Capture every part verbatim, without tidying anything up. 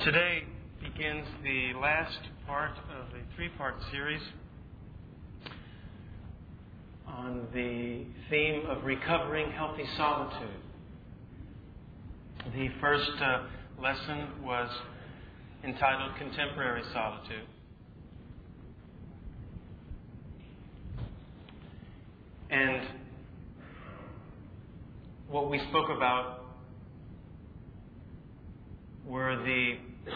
Today begins the last part of a three-part series on the theme of recovering healthy solitude. The first uh, lesson was entitled Contemporary Solitude. And what we spoke about were the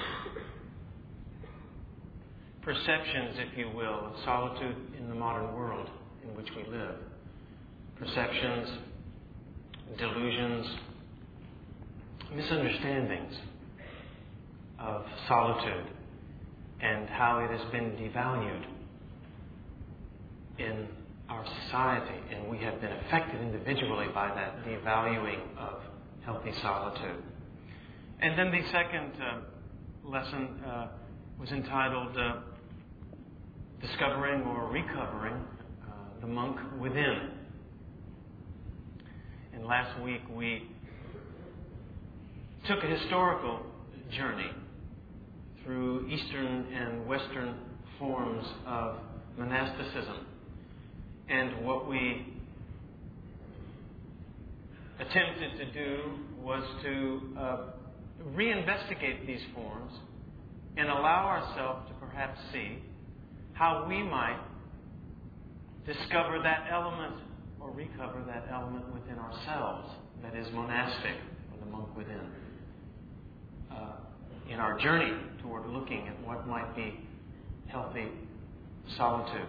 perceptions, if you will, of solitude in the modern world in which we live. Perceptions, delusions, misunderstandings of solitude and how it has been devalued in our society, and we have been affected individually by that devaluing of healthy solitude. And then the second uh, lesson uh, was entitled uh, Discovering or Recovering uh, the Monk Within. And last week we took a historical journey through Eastern and Western forms of monasticism. And what we attempted to do was to uh, reinvestigate these forms and allow ourselves to perhaps see how we might discover that element or recover that element within ourselves that is monastic, or the monk within, uh, in our journey toward looking at what might be healthy solitude.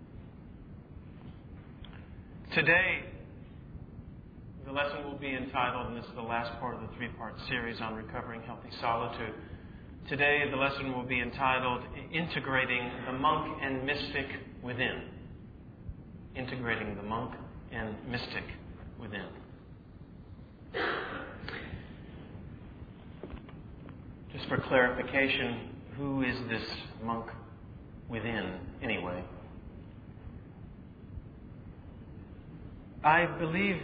Today, the lesson will be entitled, and this is the last part of the three-part series on recovering healthy solitude. Today, the lesson will be entitled Integrating the Monk and Mystic Within. Integrating the Monk and Mystic Within. Just for clarification, who is this monk within, anyway? I believe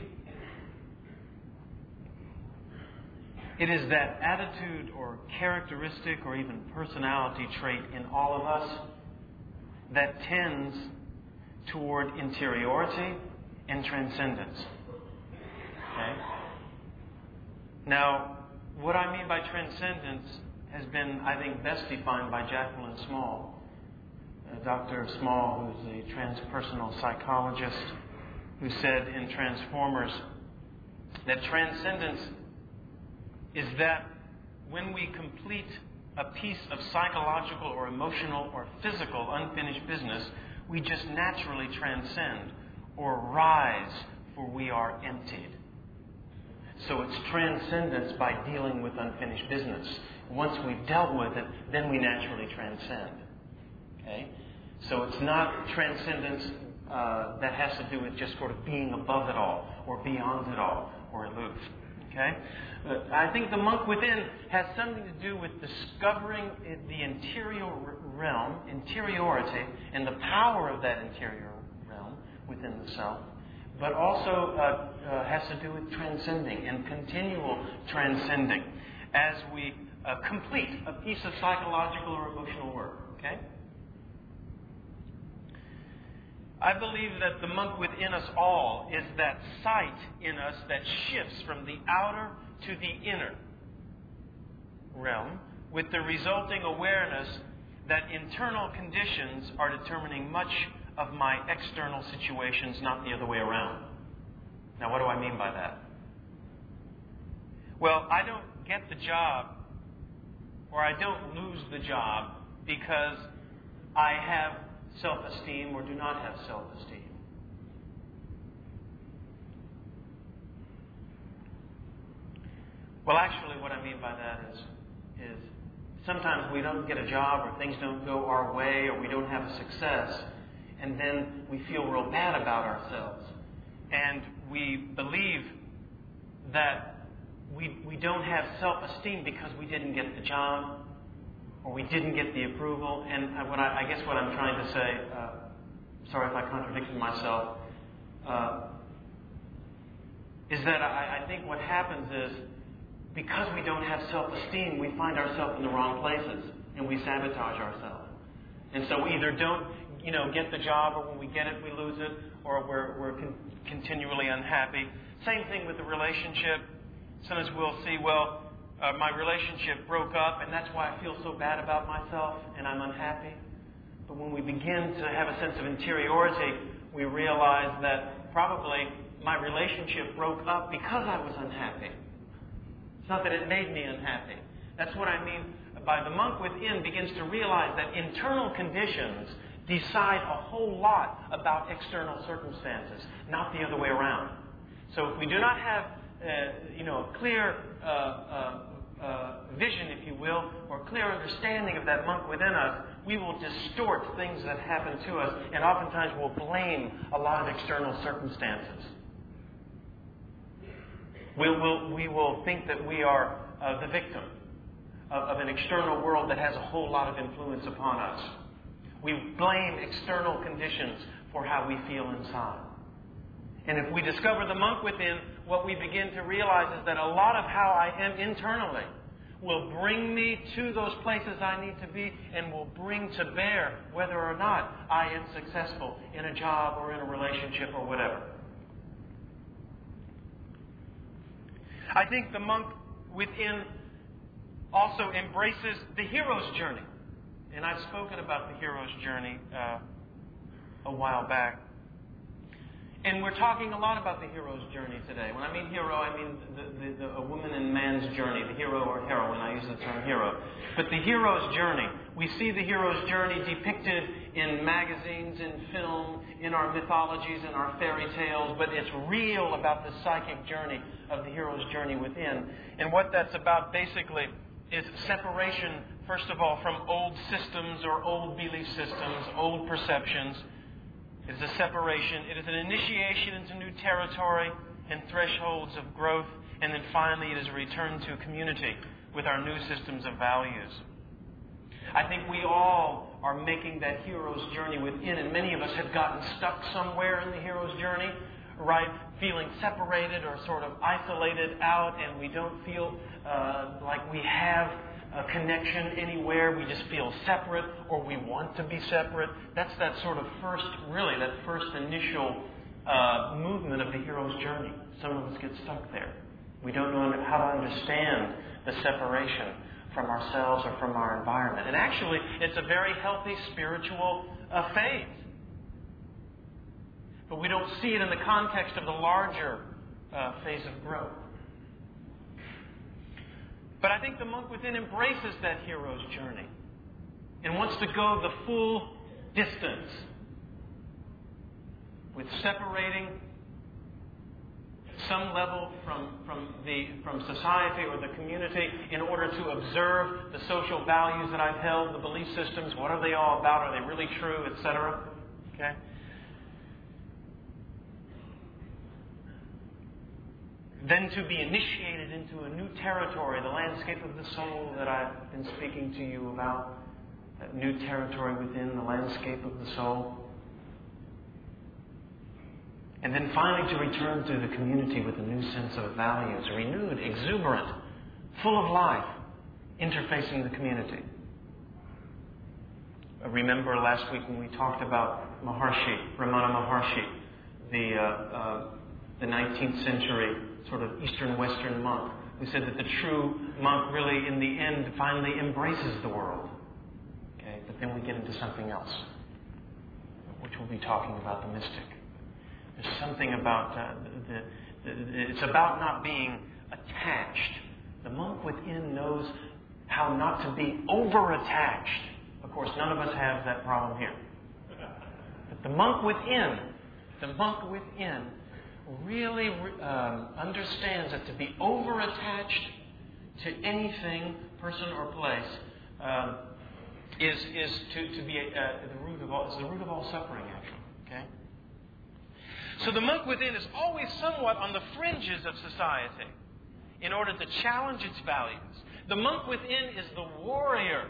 it is that attitude or characteristic or even personality trait in all of us that tends toward interiority and transcendence. Okay? Now, what I mean by transcendence has been, I think, best defined by Jacqueline Small. Uh, Doctor Small, who's a transpersonal psychologist, who said in Transformers that transcendence is that when we complete a piece of psychological or emotional or physical unfinished business, we just naturally transcend or rise, for we are emptied. So it's transcendence by dealing with unfinished business. Once we've dealt with it, then we naturally transcend. Okay? So it's not transcendence uh, that has to do with just sort of being above it all or beyond it all or aloof. Okay? But I think the monk within has something to do with discovering the interior realm, interiority, and the power of that interior realm within the self, but also uh, uh, has to do with transcending and continual transcending as we uh, complete a piece of psychological or emotional work. Okay? I believe that the monk within us all is that sight in us that shifts from the outer to the inner realm, with the resulting awareness that internal conditions are determining much of my external situations, not the other way around. Now, what do I mean by that? Well, I don't get the job, or I don't lose the job because I have self-esteem or do not have self-esteem. Well, actually, what I mean by that is, is sometimes we don't get a job or things don't go our way or we don't have a success, and then we feel real bad about ourselves. And we believe that we, we don't have self-esteem because we didn't get the job or we didn't get the approval. And what I, I guess what I'm trying to say, uh, sorry if I contradicted myself, uh, is that I, I think what happens is because we don't have self-esteem, we find ourselves in the wrong places and we sabotage ourselves. And so we either don't, you know, get the job, or when we get it, we lose it, or we're, we're con- continually unhappy. Same thing with the relationship. Sometimes we'll see, well, uh, my relationship broke up, and that's why I feel so bad about myself, and I'm unhappy. But when we begin to have a sense of interiority, we realize that probably my relationship broke up because I was unhappy. It's not that it made me unhappy. That's what I mean by the monk within begins to realize that internal conditions decide a whole lot about external circumstances, not the other way around. So if we do not have, uh, you know, a clear uh, uh, uh, vision, if you will, or clear understanding of that monk within us, we will distort things that happen to us, and oftentimes we'll blame a lot of external circumstances. We'll, we'll, we will think that we are uh, the victim of, of an external world that has a whole lot of influence upon us. We blame external conditions for how we feel inside. And if we discover the monk within, what we begin to realize is that a lot of how I am internally will bring me to those places I need to be, and will bring to bear whether or not I am successful in a job or in a relationship or whatever. I think the monk within also embraces the hero's journey. And I've spoken about the hero's journey uh, a while back. And we're talking a lot about the hero's journey today. When I mean hero, I mean the, the, the, a woman and man's journey, the hero or heroine. I use the term hero. But the hero's journey, we see the hero's journey depicted in magazines, in film, in our mythologies, in our fairy tales, but it's real about the psychic journey of the hero's journey within. And what that's about basically is separation, first of all, from old systems or old belief systems, old perceptions. It is a separation. It is an initiation into new territory and thresholds of growth. And then finally, it is a return to community with our new systems of values. I think we all are making that hero's journey within, and many of us have gotten stuck somewhere in the hero's journey, right? Feeling separated or sort of isolated out, and we don't feel uh, like we have a connection anywhere. We just feel separate, or we want to be separate. That's that sort of first, really, that first initial uh, movement of the hero's journey. Some of us get stuck there. We don't know how to understand the separation from ourselves or from our environment. And actually, it's a very healthy spiritual uh, phase. But we don't see it in the context of the larger uh, phase of growth. But I think the monk within embraces that hero's journey and wants to go the full distance with separating some level from, from, the, from society or the community in order to observe the social values that I've held, the belief systems. What are they all about? Are they really true, et cetera? Okay? Then to be initiated into a new territory, the landscape of the soul that I've been speaking to you about, that new territory within the landscape of the soul. And then finally to return to the community with a new sense of values, renewed, exuberant, full of life, interfacing the community. Remember last week when we talked about Maharshi, Ramana Maharshi, the, uh, uh, the nineteenth century sort of Eastern-Western monk. We said that the true monk really, in the end, finally embraces the world. Okay, but then we get into something else, which we'll be talking about, the mystic. There's something about, uh, the, the, the, it's about not being attached. The monk within knows how not to be over-attached. Of course, none of us have that problem here. But the monk within, the monk within really um, understands that to be over-attached to anything, person or place, um, is is to, to be uh, the root of all is the root of all suffering, actually. Okay. So the monk within is always somewhat on the fringes of society, in order to challenge its values. The monk within is the warrior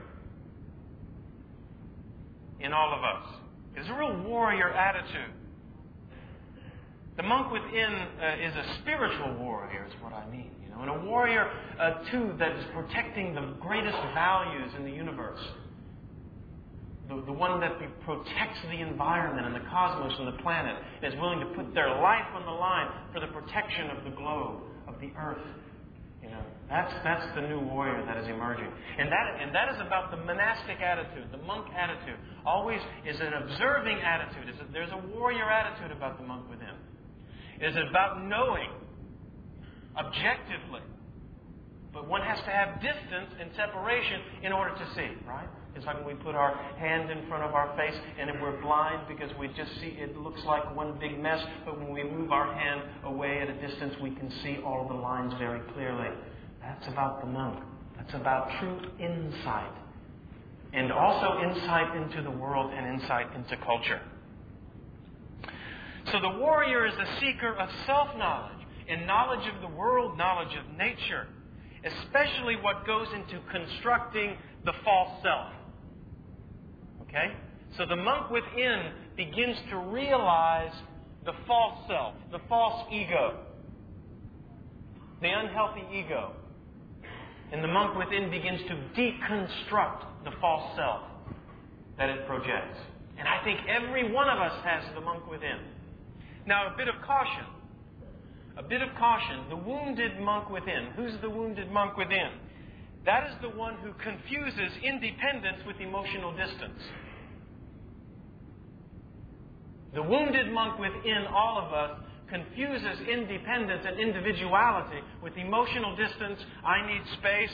in all of us. It's a real warrior attitude. The monk within uh, is a spiritual warrior, is what I mean, you know. know, and a warrior, uh, too, that is protecting the greatest values in the universe. The, the one that protects the environment and the cosmos and the planet, and is willing to put their life on the line for the protection of the globe, of the earth. You know, that's that's the new warrior that is emerging. And that and that is about the monastic attitude, the monk attitude. Always is an observing attitude. It's a, there's a warrior attitude about the monk within. It is about knowing objectively. But one has to have distance and separation in order to see, right? It's like when we put our hand in front of our face and if we're blind because we just see it looks like one big mess, but when we move our hand away at a distance, we can see all of the lines very clearly. That's about the monk. That's about true insight. And also insight into the world and insight into culture. So the warrior is a seeker of self-knowledge and knowledge of the world, knowledge of nature, especially what goes into constructing the false self. Okay? So the monk within begins to realize the false self, the false ego, the unhealthy ego. And the monk within begins to deconstruct the false self that it projects. And I think every one of us has the monk within. Now, a bit of caution. A bit of caution. The wounded monk within. Who's the wounded monk within? That is the one who confuses independence with emotional distance. The wounded monk within all of us confuses independence and individuality with emotional distance. I need space.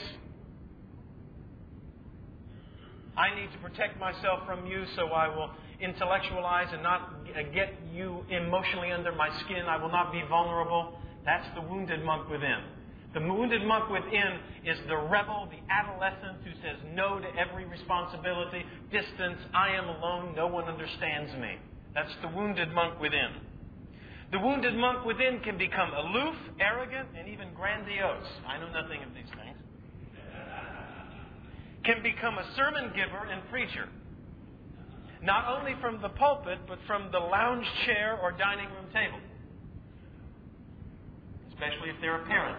I need to protect myself from you, so I will intellectualize and not get you emotionally under my skin. I will not be vulnerable. That's the wounded monk within. The wounded monk within is the rebel, the adolescent who says no to every responsibility. Distance, I am alone, no one understands me. That's the wounded monk within. The wounded monk within can become aloof, arrogant, and even grandiose. I know nothing of these things. Can become a sermon giver and preacher. Not only from the pulpit, but from the lounge chair or dining room table. Especially if they're a parent.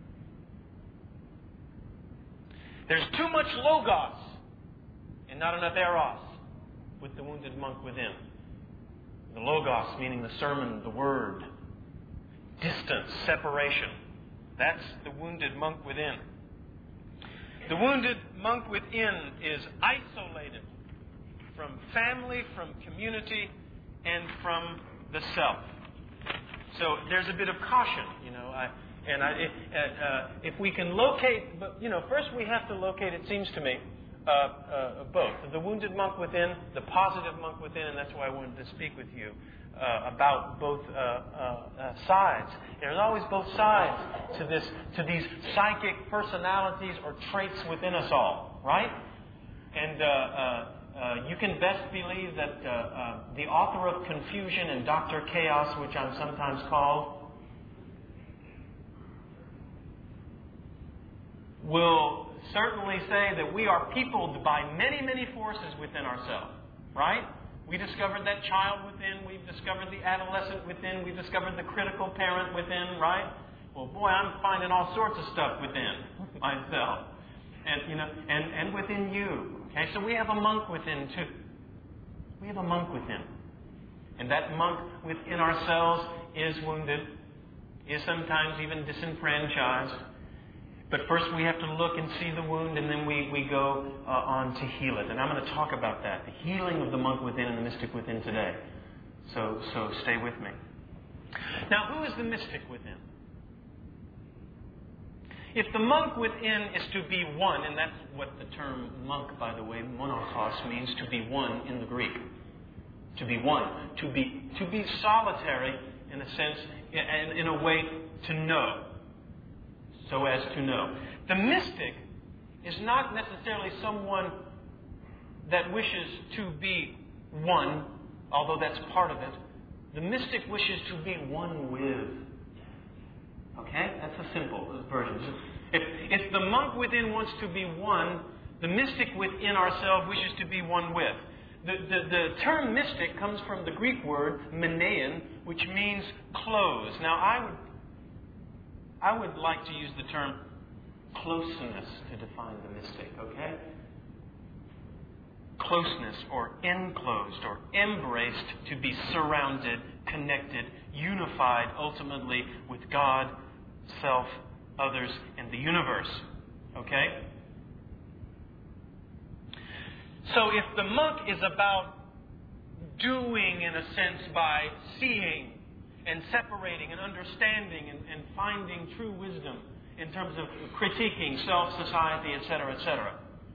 There's too much logos and not enough eros with the wounded monk within. The logos meaning the sermon, the word. Distance, separation. That's the wounded monk within. The wounded monk within is isolated from family, from community, and from the self. So there's a bit of caution, you know. I, and I, it, uh, if we can locate, but you know, first we have to locate, it seems to me, uh, uh, both. The wounded monk within, the positive monk within, and that's why I wanted to speak with you uh, about both uh, uh, uh, sides. There's always both sides to this, to these psychic personalities or traits within us all, right? And uh, uh, uh, you can best believe that uh, uh, the author of Confusion and Doctor Chaos, which I'm sometimes called, will certainly say that we are peopled by many, many forces within ourselves, right? We discovered that child within, we've discovered the adolescent within, we've discovered the critical parent within, right? Well, boy, I'm finding all sorts of stuff within myself. And, you know, and, and within you. Okay, so we have a monk within too. We have a monk within. And that monk within ourselves is wounded, is sometimes even disenfranchised. But first we have to look and see the wound, and then we, we go uh, on to heal it. And I'm going to talk about that, the healing of the monk within and the mystic within today. So, so stay with me. Now, who is the mystic within? If the monk within is to be one, and that's what the term monk, by the way, monarchos, means to be one in the Greek. To be one. To be, to be solitary, in a sense, and in a way to know. So as to know. The mystic is not necessarily someone that wishes to be one, although that's part of it. The mystic wishes to be one with. Okay? That's a simple version. If, if the monk within wants to be one, the mystic within ourselves wishes to be one with. The, the, the term mystic comes from the Greek word menein, which means close. Now, I would I would like to use the term closeness to define the mystic, okay? Closeness, or enclosed, or embraced, to be surrounded, connected, unified ultimately with God, self, others, and the universe. Okay? So if the monk is about doing, in a sense, by seeing and separating and understanding and, and finding true wisdom in terms of critiquing self, society, et cetera, et cetera.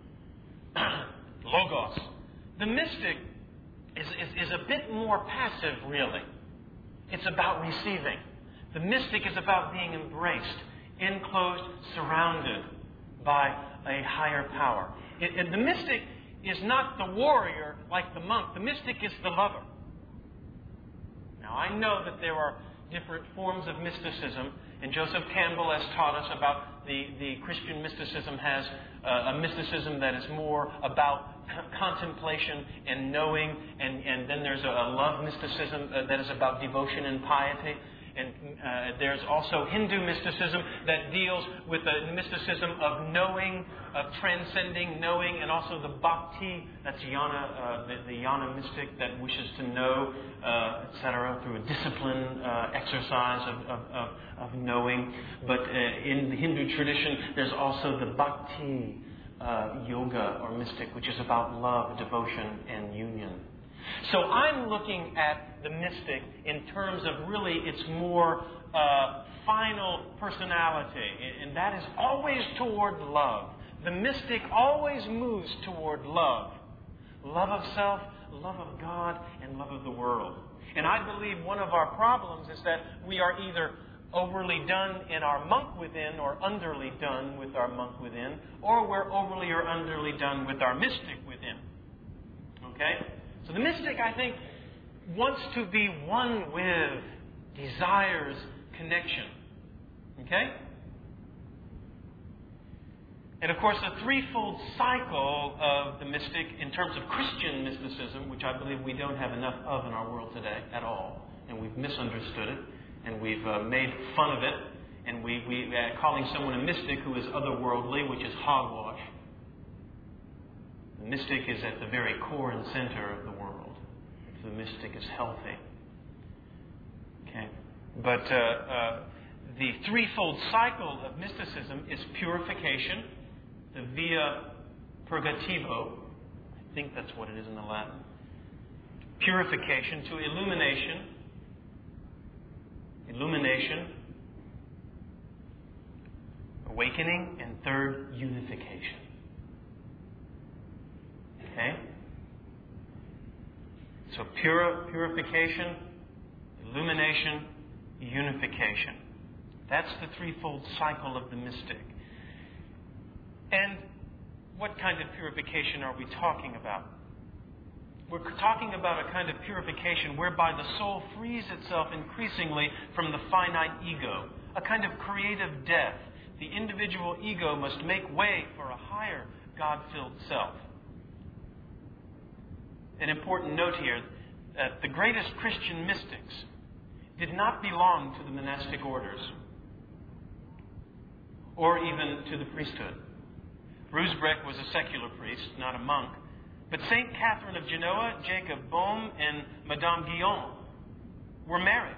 Logos. The mystic is, is, is a bit more passive, really. It's about receiving. The mystic is about being embraced, enclosed, surrounded by a higher power. It, it, the mystic is not the warrior like the monk. The mystic is the lover. Now, I know that there are different forms of mysticism, and Joseph Campbell has taught us about the, the Christian mysticism has uh, a mysticism that is more about c- contemplation and knowing, and, and then there's a, a love mysticism uh, that is about devotion and piety. And uh, there's also Hindu mysticism that deals with the mysticism of knowing, of transcending knowing, and also the bhakti, that's jnana, uh, the, the jnana mystic that wishes to know, uh, et cetera, through a discipline uh, exercise of, of, of, of knowing. But uh, in the Hindu tradition, there's also the bhakti uh, yoga or mystic, which is about love, devotion, and union. So I'm looking at the mystic in terms of really its more uh, final personality, and that is always toward love. The mystic always moves toward love. Love of self, love of God, and love of the world. And I believe one of our problems is that we are either overly done in our monk within or underly done with our monk within, or we're overly or underly done with our mystic within. Okay? So the mystic, I think, wants to be one with, desires connection. Okay? And of course, the threefold cycle of the mystic in terms of Christian mysticism, which I believe we don't have enough of in our world today at all, and we've misunderstood it, and we've uh, made fun of it, and we, we uh, calling someone a mystic who is otherworldly, which is hogwash. The mystic is at the very core and center of the world. The mystic is healthy. Okay? But uh, uh, the threefold cycle of mysticism is purification, the via purgativo. I think that's what it is in the Latin. Purification to illumination. Illumination. Awakening. And third, unification. Okay? So pure, purification, illumination, unification. That's the threefold cycle of the mystic. And what kind of purification are we talking about? We're talking about a kind of purification whereby the soul frees itself increasingly from the finite ego, a kind of creative death. The individual ego must make way for a higher God-filled self. An important note here, that the greatest Christian mystics did not belong to the monastic orders or even to the priesthood. Rusbroek was a secular priest, not a monk, but Saint Catherine of Genoa, Jacob Boehme, and Madame Guyon were married.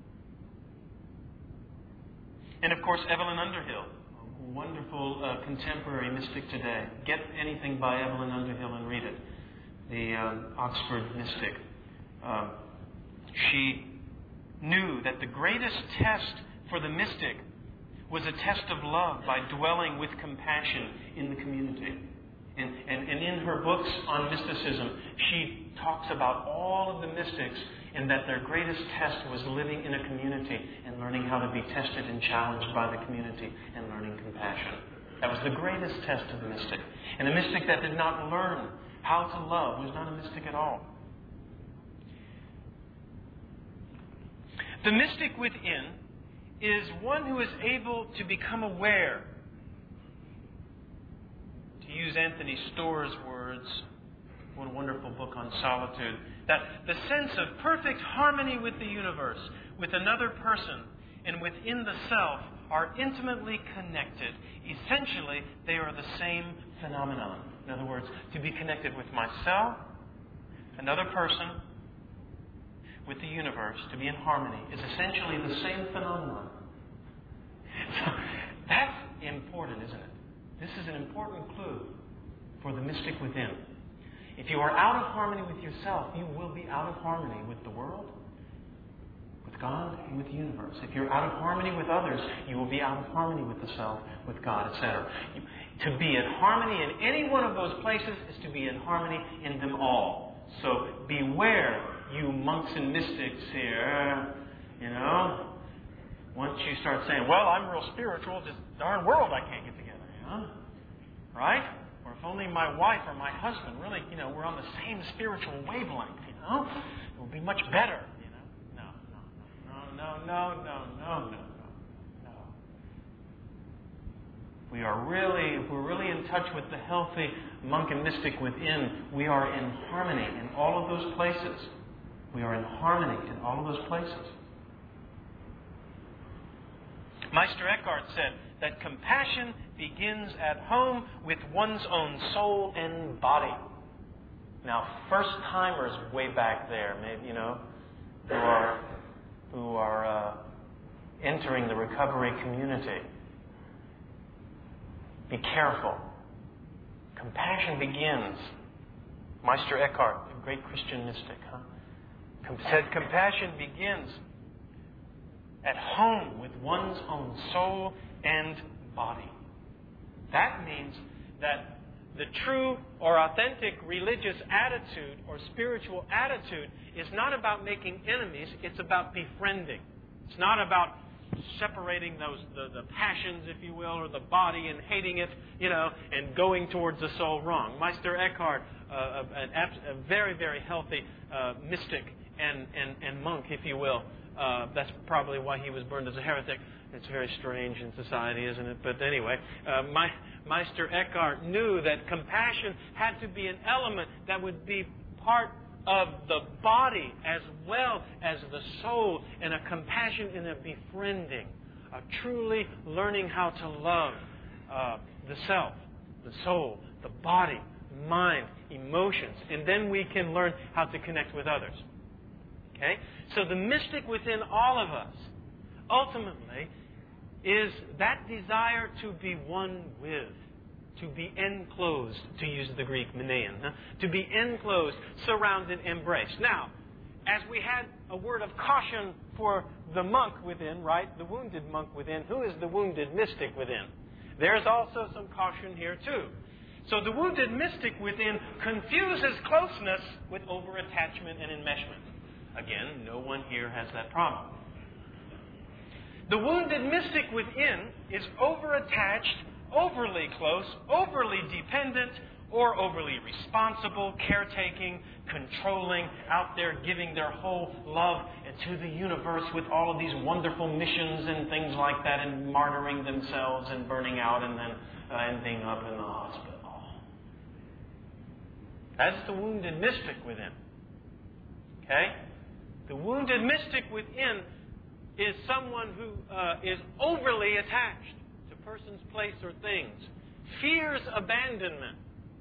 And of course, Evelyn Underhill, a wonderful uh, contemporary mystic today. Get anything by Evelyn Underhill and read it. The um, Oxford mystic. Um, she knew that the greatest test for the mystic was a test of love by dwelling with compassion in the community. And, and, and in her books on mysticism, she talks about all of the mystics and that their greatest test was living in a community and learning how to be tested and challenged by the community and learning compassion. That was the greatest test of the mystic. And a mystic that did not learn how to love was not a mystic at all. The mystic within is one who is able to become aware, to use Anthony Storr's words, what a wonderful book on solitude, that the sense of perfect harmony with the universe, with another person, and within the self are intimately connected. Essentially, they are the same phenomenon. In other words, to be connected with myself, another person, with the universe, to be in harmony, is essentially the same phenomenon. So that's important, isn't it? This is an important clue for the mystic within. If you are out of harmony with yourself, you will be out of harmony with the world, with God, and with the universe. If you're out of harmony with others, you will be out of harmony with the self, with God, et cetera. To be in harmony in any one of those places is to be in harmony in them all. So beware, you monks and mystics here, you know. Once you start saying, well, I'm real spiritual, this darn world I can't get together, you know. Right? Or if only my wife or my husband really, you know, we're on the same spiritual wavelength, you know, it would be much better, you know. No, no, no, no, no, no, no, no, no. We are really, if we're really in touch with the healthy monk and mystic within, we are in harmony in all of those places. We are in harmony in all of those places. Meister Eckhart said that compassion begins at home with one's own soul and body. Now, first-timers way back there, maybe, you know, who are who are uh, entering the recovery community, be careful. Compassion begins. Meister Eckhart, a great Christian mystic, huh? said compassion begins at home with one's own soul and body. That means that the true or authentic religious attitude or spiritual attitude is not about making enemies, it's about befriending. It's not about separating those the, the passions, if you will, or the body and hating it, you know, and going towards the soul wrong. Meister Eckhart, uh, an, a very, very healthy uh, mystic and, and, and monk, if you will. Uh, that's probably why he was burned as a heretic. It's very strange in society, isn't it? But anyway, uh, my, Meister Eckhart knew that compassion had to be an element that would be part of the body as well as the soul, and a compassion and a befriending, a truly learning how to love uh, the self, the soul, the body, mind, emotions, and then we can learn how to connect with others. Okay? So the mystic within all of us, ultimately, is that desire to be one with, to be enclosed, to use the Greek menein, huh? to be enclosed, surrounded, embraced. Now, as we had a word of caution for the monk within, right, the wounded monk within, who is the wounded mystic within? There's also some caution here, too. So the wounded mystic within confuses closeness with over-attachment and enmeshment. Again, no one here has that problem. The wounded mystic within is over-attached, overly close, overly dependent, or overly responsible, caretaking, controlling, out there giving their whole love to the universe with all of these wonderful missions and things like that, and martyring themselves and burning out and then uh, ending up in the hospital. That's the wounded mystic within. Okay? The wounded mystic within is someone who uh, is overly attached to persons, place, or things. Fears abandonment.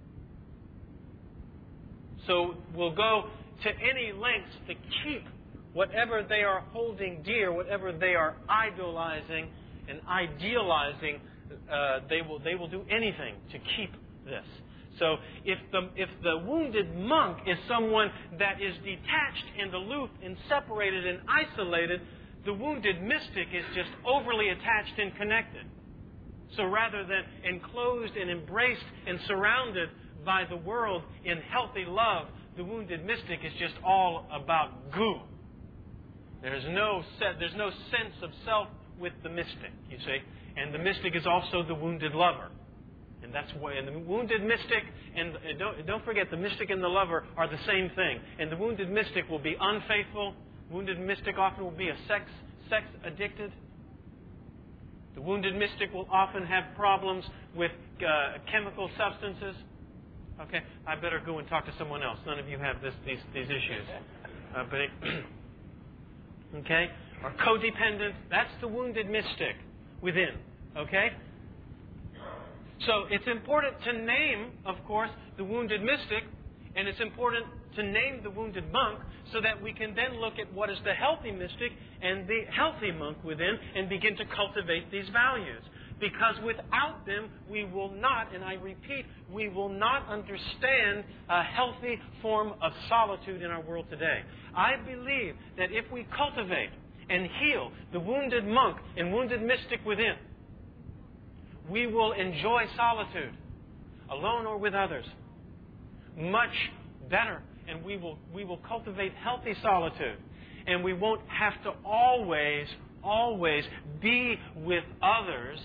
So will go to any lengths to keep whatever they are holding dear, whatever they are idolizing and idealizing. Uh, they will they will do anything to keep this. So if the if the wounded monk is someone that is detached and aloof and separated and isolated, the wounded mystic is just overly attached and connected. So rather than enclosed and embraced and surrounded by the world in healthy love, the wounded mystic is just all about goo. There's no set, there's no sense of self with the mystic, you see. And the mystic is also the wounded lover. And that's why, and the wounded mystic, and don't, don't forget, the mystic and the lover are the same thing. And the wounded mystic will be unfaithful. Wounded mystic often will be a sex, sex addicted. The wounded mystic will often have problems with uh, chemical substances. Okay, I better go and talk to someone else. None of you have this, these, these issues. Uh, but it, okay, or codependent. That's the wounded mystic. within. Okay? So it's important to name, of course, the wounded mystic, and it's important to name the wounded monk so that we can then look at what is the healthy mystic and the healthy monk within and begin to cultivate these values. Because without them, we will not, and I repeat, we will not understand a healthy form of solitude in our world today. I believe that if we cultivate and heal the wounded monk and wounded mystic within, we will enjoy solitude, alone or with others, much better. And we will, we will cultivate healthy solitude. And we won't have to always, always be with others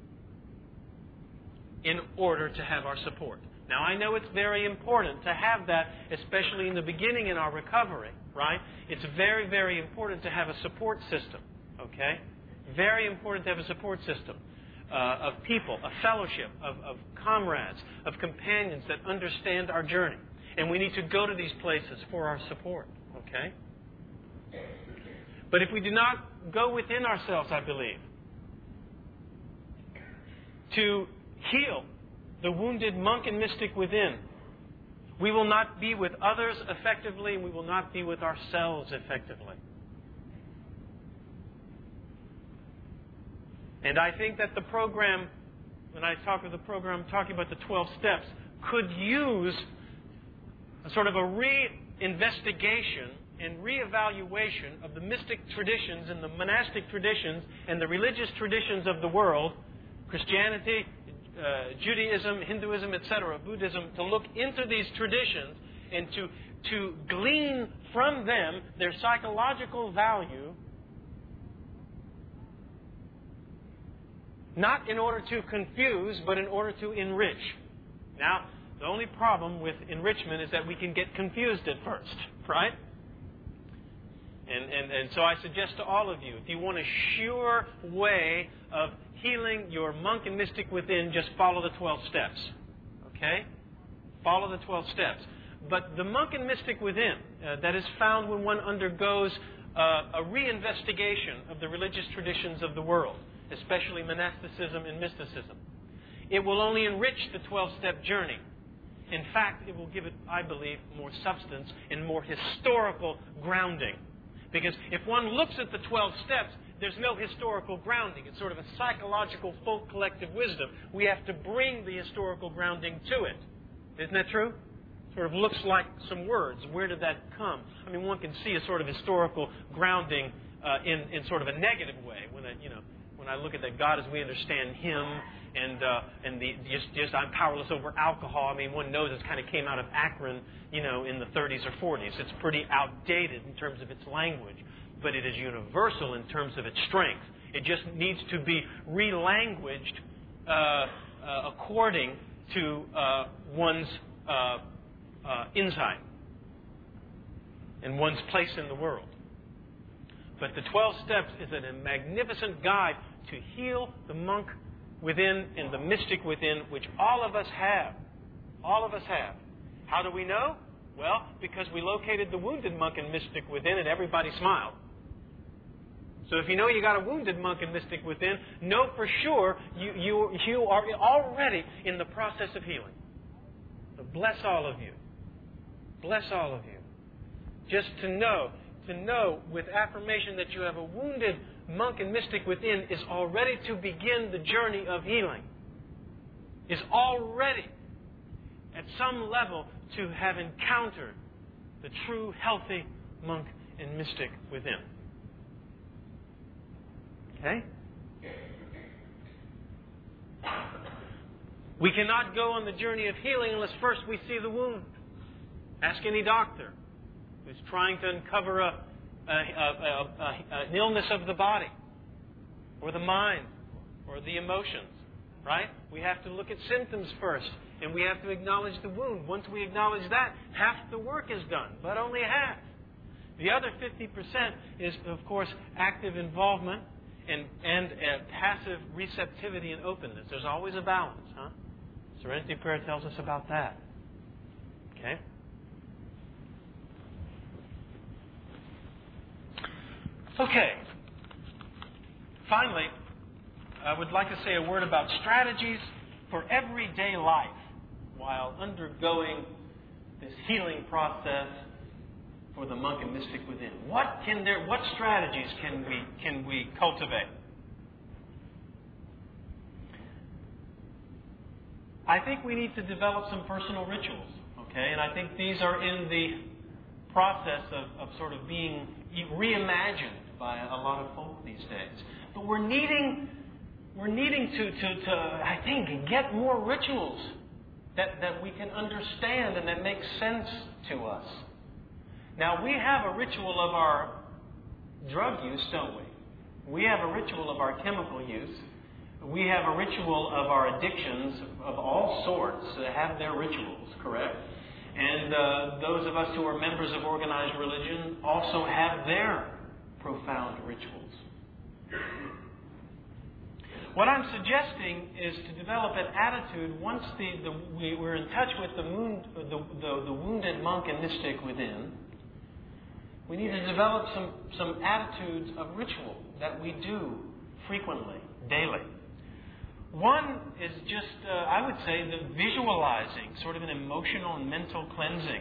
in order to have our support. Now, I know it's very important to have that, especially in the beginning in our recovery, right? It's very, very important to have a support system, okay? Very important to have a support system uh, of people, a fellowship, of, of comrades, of companions that understand our journey. And we need to go to these places for our support, okay? But if we do not go within ourselves, I believe, to heal the wounded monk and mystic within, we will not be with others effectively, and we will not be with ourselves effectively. And I think that the program, when I talk of the program, I'm talking about the twelve steps, could use a sort of a re-investigation and re-evaluation of the mystic traditions and the monastic traditions and the religious traditions of the world, Christianity, uh, Judaism, Hinduism, et cetera, Buddhism, to look into these traditions and to, to glean from them their psychological value, not in order to confuse, but in order to enrich. Now, the only problem with enrichment is that we can get confused at first, right? And, and, and so I suggest to all of you, if you want a sure way of healing your monk and mystic within, just follow the twelve steps. Okay? Follow the twelve steps. But the monk and mystic within, uh, that is found when one undergoes uh, a reinvestigation of the religious traditions of the world, especially monasticism and mysticism, it will only enrich the twelve-step journey. In fact, it will give it, I believe, more substance and more historical grounding. Because if one looks at the twelve steps, there's no historical grounding. It's sort of a psychological folk collective wisdom. We have to bring the historical grounding to it. Isn't that true? Sort of looks like some words. Where did that come? I mean, one can see a sort of historical grounding uh, in, in sort of a negative way. When I, you know, when I look at that God as we understand Him, and uh, and the just, just I'm powerless over alcohol. I mean, one knows it kind of came out of Akron, you know, in the thirties or forties. It's pretty outdated in terms of its language, but it is universal in terms of its strength. It just needs to be relanguaged uh, uh, according to uh, one's uh, uh, insight and one's place in the world. But the twelve steps is a magnificent guide to heal the monk within and the mystic within, which all of us have. All of us have. How do we know? Well, because we located the wounded monk and mystic within and everybody smiled. So if you know you got a wounded monk and mystic within, know for sure you, you, you are already in the process of healing. So bless all of you. Bless all of you. Just to know, to know with affirmation that you have a wounded monk and mystic within is already to begin the journey of healing. Is already at some level to have encountered the true healthy monk and mystic within. Okay? We cannot go on the journey of healing unless first we see the wound. Ask any doctor who's trying to uncover a A, a, a, a, an illness of the body or the mind or the emotions, right? We have to look at symptoms first, and we have to acknowledge the wound. Once we acknowledge that, half the work is done, but only half. The other fifty percent is, of course, active involvement and, and uh, passive receptivity and openness. There's always a balance, huh? Serenity Prayer tells us about that. Okay? Okay. Finally, I would like to say a word about strategies for everyday life while undergoing this healing process for the monk and mystic within. What can there? What strategies can we can we cultivate? I think we need to develop some personal rituals, okay? And I think these are in the process of, of sort of being reimagined by a lot of folk these days. But we're needing we're needing to to, to I think get more rituals that, that we can understand and that make sense to us. Now, we have a ritual of our drug use, don't we? We have a ritual of our chemical use. We have a ritual of our addictions of all sorts that have their rituals, correct? And uh, those of us who are members of organized religion also have their profound rituals. What I'm suggesting is to develop an attitude once the, the, we, we're in touch with the, wound, the, the, the wounded monk and mystic within. We need to develop some, some attitudes of ritual that we do frequently, daily. One is just, uh, I would say, the visualizing, sort of an emotional and mental cleansing.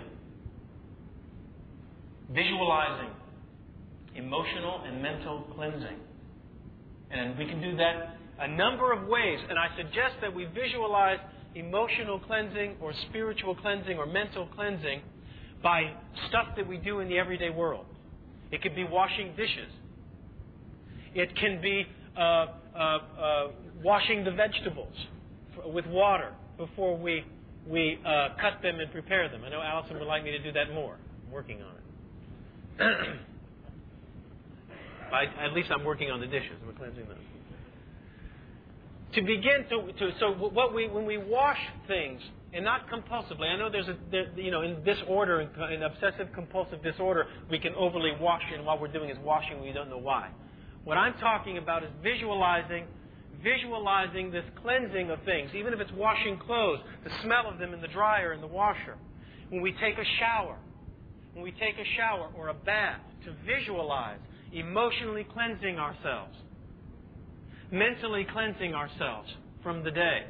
Visualizing, emotional and mental cleansing. And we can do that a number of ways. And I suggest that we visualize emotional cleansing or spiritual cleansing or mental cleansing by stuff that we do in the everyday world. It could be washing dishes. It can be uh, uh, uh, washing the vegetables with water before we we uh, cut them and prepare them. I know Allison would like me to do that more. I'm working on it. I, at least I'm working on the dishes. We're cleansing them. To begin to, to so what we when we wash things, and not compulsively. I know there's a there, you know in this order, in, in obsessive compulsive disorder, we can overly wash, and what we're doing is washing. We don't know why. What I'm talking about is visualizing, visualizing this cleansing of things. Even if it's washing clothes, the smell of them in the dryer and the washer. When we take a shower, when we take a shower or a bath, to visualize emotionally cleansing ourselves, mentally cleansing ourselves from the day.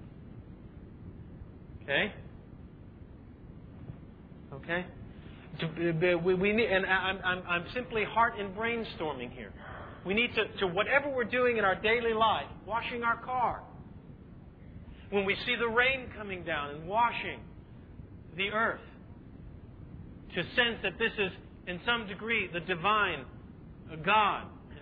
Okay? Okay? To, we, we need, and I'm, I'm, I'm simply heart and brainstorming here. We need to, to, whatever we're doing in our daily life, washing our car, when we see the rain coming down and washing the earth, to sense that this is, in some degree, the divine God.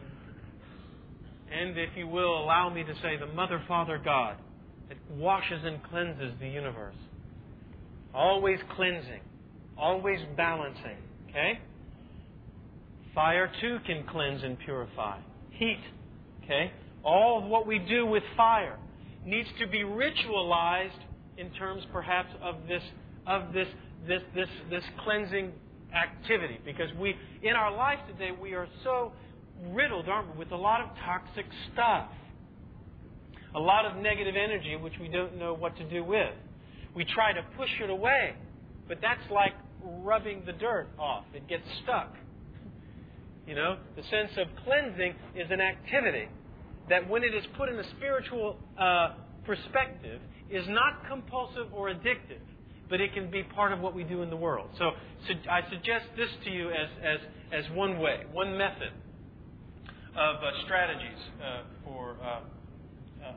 And, if you will, allow me to say, the Mother, Father, God, that washes and cleanses the universe. Always cleansing. Always balancing. Okay? Fire, too, can cleanse and purify. Heat. Okay? All of what we do with fire needs to be ritualized in terms, perhaps, of this of this this this this cleansing activity. Because we, in our life today, we are so riddled, aren't we, with a lot of toxic stuff. A lot of negative energy which we don't know what to do with. We try to push it away, but that's like rubbing the dirt off. It gets stuck. You know, the sense of cleansing is an activity that, when it is put in a spiritual uh, perspective, is not compulsive or addictive, but it can be part of what we do in the world. So, so I suggest this to you as, as, as one way, one method of uh, strategies uh, for uh, uh,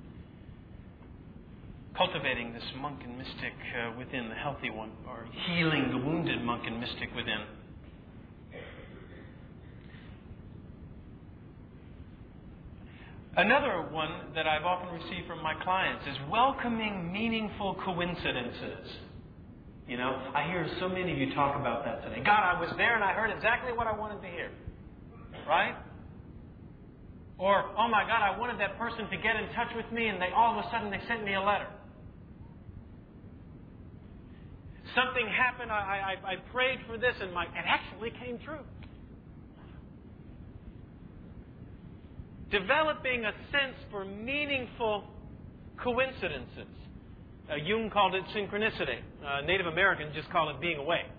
cultivating this monk and mystic uh, within, the healthy one, or healing the wounded monk and mystic within. Another one that I've often received from my clients is welcoming meaningful coincidences. You know, I hear so many of you talk about that today. God, I was there and I heard exactly what I wanted to hear. Right? Or, oh my God, I wanted that person to get in touch with me, and they all of a sudden they sent me a letter. Something happened, I, I, I prayed for this, and my, it actually came true. Developing a sense for meaningful coincidences. Uh, Jung called it synchronicity. Uh, Native Americans just call it being awake.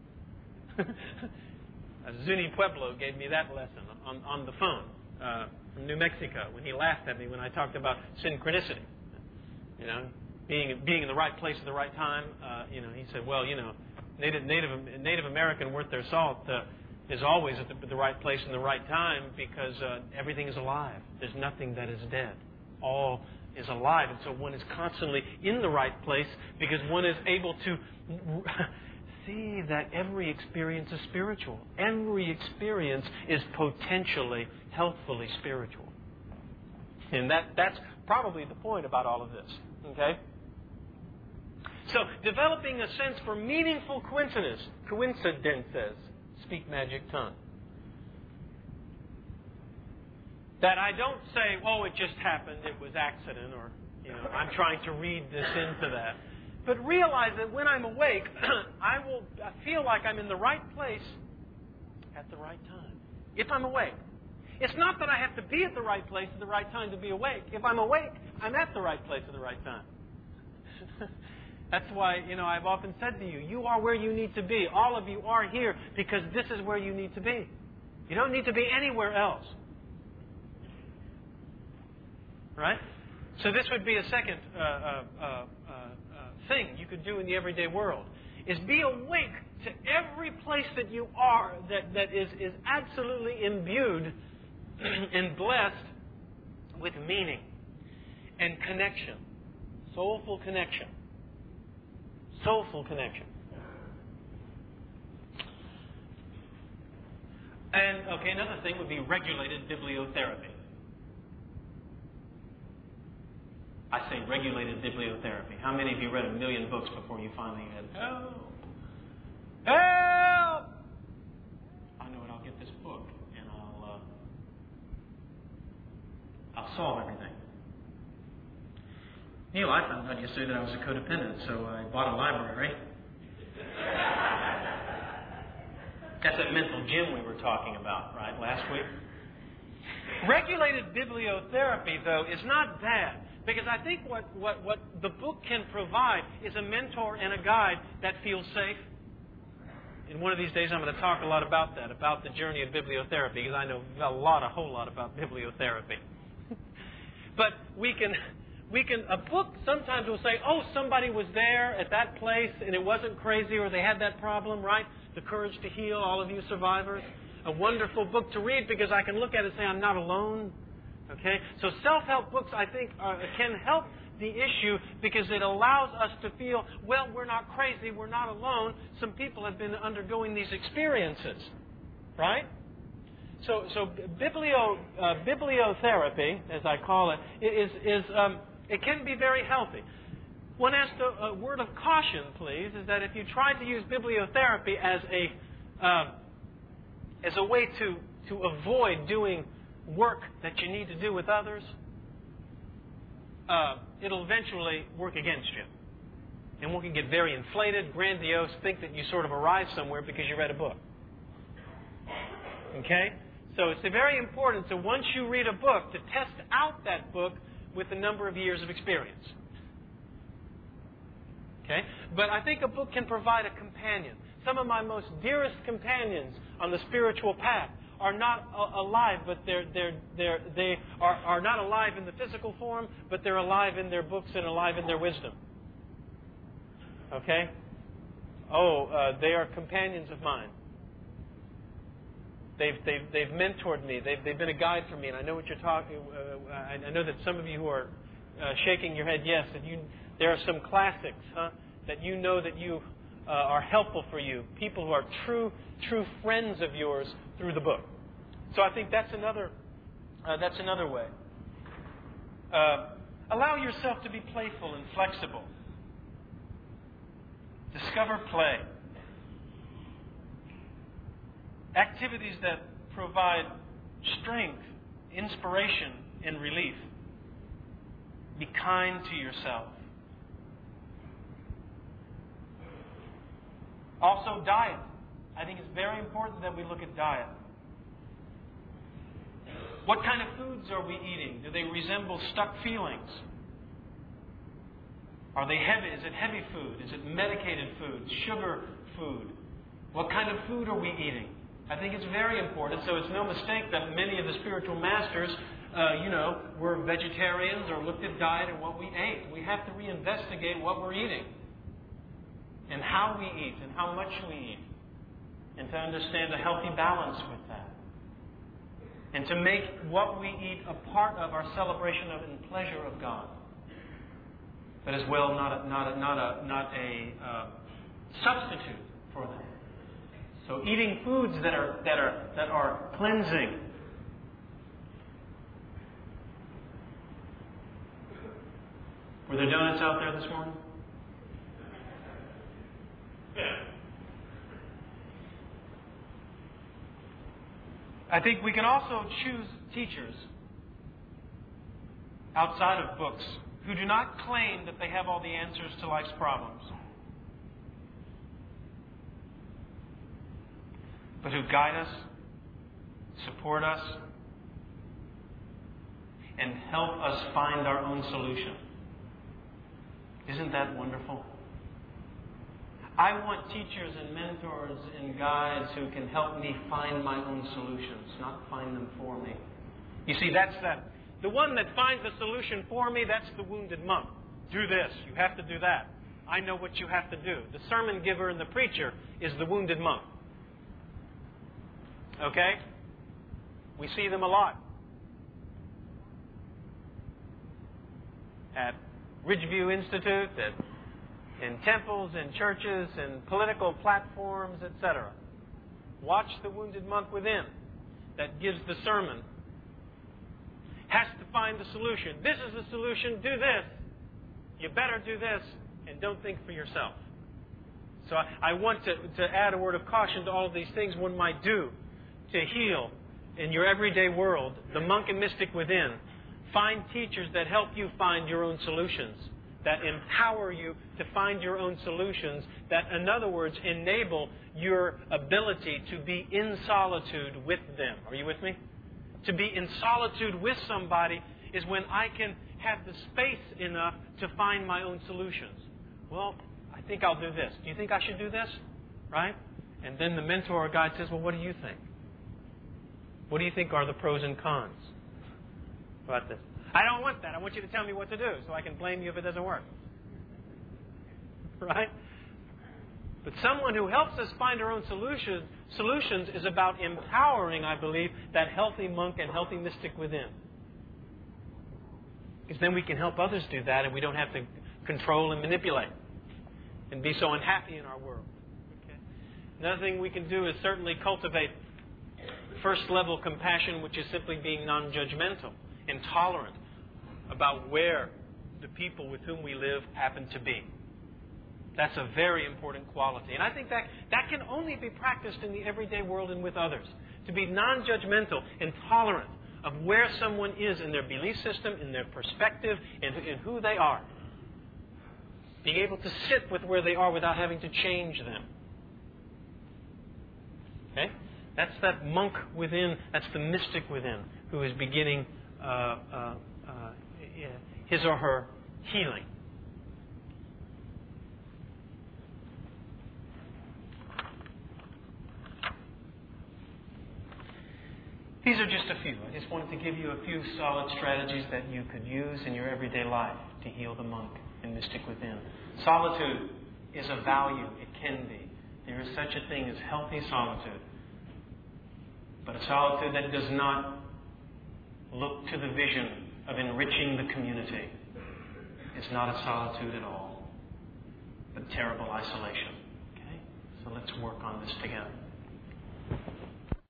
Zuni Pueblo gave me that lesson on, on the phone uh, from New Mexico when he laughed at me when I talked about synchronicity. You know, being being in the right place at the right time. Uh, you know, he said, well, you know, Native Native Native American worth their salt uh, is always at the, the right place in the right time because uh, everything is alive. There's nothing that is dead. All is alive, and so one is constantly in the right place because one is able to see that every experience is spiritual. Every experience is potentially, healthfully spiritual. And that, that's probably the point about all of this. Okay? So, developing a sense for meaningful coincidence, coincidences, speak magic tongue. That I don't say, oh, it just happened, it was accident, or, you know, I'm trying to read this into that. But realize that when I'm awake, I will I feel like I'm in the right place at the right time. If I'm awake. It's not that I have to be at the right place at the right time to be awake. If I'm awake, I'm at the right place at the right time. That's why, you know, I've often said to you, you are where you need to be. All of you are here because this is where you need to be. You don't need to be anywhere else. Right? So this would be a second uh, uh, uh, uh, thing you could do in the everyday world, is be awake to every place that you are that, that is, is absolutely imbued and blessed with meaning and connection. Soulful connection. Soulful connection. And, okay, another thing would be regulated bibliotherapy. I say regulated bibliotherapy. How many of you read a million books before you finally had, help? Help! I know it, I'll get this book and I'll, uh, I'll solve everything. Neil, I found out yesterday that I was a codependent, so I bought a library. That's that mental gym we were talking about, right, last week? Regulated bibliotherapy, though, is not bad. Because I think what, what, what the book can provide is a mentor and a guide that feels safe. And one of these days I'm going to talk a lot about that, about the journey of bibliotherapy, because I know a lot, a whole lot about bibliotherapy. But we can, we can, a book sometimes will say, oh, somebody was there at that place and it wasn't crazy, or they had that problem, right? The Courage to Heal, all of you survivors. A wonderful book to read because I can look at it and say, I'm not alone. Okay? So self-help books, I think, are, can help the issue because it allows us to feel, well, we're not crazy, we're not alone. Some people have been undergoing these experiences. Right? So so biblio, uh, bibliotherapy, as I call it, is, is um, it can be very healthy. One has to, a word of caution, please, is that if you try to use bibliotherapy as a, uh, as a way to, to avoid doing work that you need to do with others, uh, it'll eventually work against you. And one can get very inflated, grandiose, think that you sort of arrived somewhere because you read a book. Okay? So it's very important to, once you read a book, to test out that book with a number of years of experience. Okay? But I think a book can provide a companion. Some of my most dearest companions on the spiritual path are not alive, but they're, they're, they're, they are, are not alive in the physical form, but they're alive in their books and alive in their wisdom. Okay? Oh, uh, they are companions of mine. They've, they've, they've mentored me. They've, they've been a guide for me, and I know what you're talking. Uh, I, I know that some of you who are uh, shaking your head, yes, that you. There are some classics, huh, that you know that you uh, are helpful for you. People who are true, true friends of yours through the book. So I think that's another, uh, that's another way. Uh, allow yourself to be playful and flexible. Discover play. Activities that provide strength, inspiration, and relief. Be kind to yourself. Also, diet. I think it's very important that we look at diet. What kind of foods are we eating? Do they resemble stuck feelings? Are they heavy? Is it heavy food? Is it medicated food? Sugar food? What kind of food are we eating? I think it's very important. So it's no mistake that many of the spiritual masters uh, you know, were vegetarians or looked at diet and what we ate. We have to reinvestigate what we're eating and how we eat and how much we eat, and to understand a healthy balance with that. And to make what we eat a part of our celebration of and pleasure of God. But as well, not a, not a, not a, not a uh, substitute for that. So eating foods that are, that are, that are cleansing. Were there donuts out there this morning? I think we can also choose teachers outside of books who do not claim that they have all the answers to life's problems, but who guide us, support us, and help us find our own solution. Isn't that wonderful? I want teachers and mentors and guides who can help me find my own solutions, not find them for me. You see, that's that. The one that finds the solution for me, that's the wounded monk. Do this. You have to do that. I know what you have to do. The sermon giver and the preacher is the wounded monk. Okay? We see them a lot. At Ridgeview Institute, at in temples, in churches, in political platforms, et cetera. Watch the wounded monk within that gives the sermon. Has to find the solution. This is the solution. Do this. You better do this, and don't think for yourself. So I, I want to, to add a word of caution to all of these things one might do to heal in your everyday world. The monk and mystic within. Find teachers that help you find your own solutions, that empower you to find your own solutions, that, in other words, enable your ability to be in solitude with them. Are you with me? To be in solitude with somebody is when I can have the space enough to find my own solutions. Well, I think I'll do this. Do you think I should do this? Right? And then the mentor or guide says, well, what do you think? What do you think are the pros and cons about this? I don't want that. I want you to tell me what to do so I can blame you if it doesn't work. Right? But someone who helps us find our own solutions, solutions is about empowering, I believe, that healthy monk and healthy mystic within. Because then we can help others do that and we don't have to control and manipulate and be so unhappy in our world. Okay? Another thing we can do is certainly cultivate first-level compassion, which is simply being non-judgmental and tolerant about where the people with whom we live happen to be. That's a very important quality. And I think that that can only be practiced in the everyday world and with others. To be non-judgmental and tolerant of where someone is in their belief system, in their perspective, and in who they are. Being able to sit with where they are without having to change them. Okay? That's that monk within, that's the mystic within, who is beginning uh, uh, uh, his or her healing. These are just a few. I just wanted to give you a few solid strategies that you could use in your everyday life to heal the monk and mystic within. Solitude is a value. It can be. There is such a thing as healthy solitude. But a solitude that does not look to the vision of enriching the community is not a solitude at all, but terrible isolation. Okay? So let's work on this together.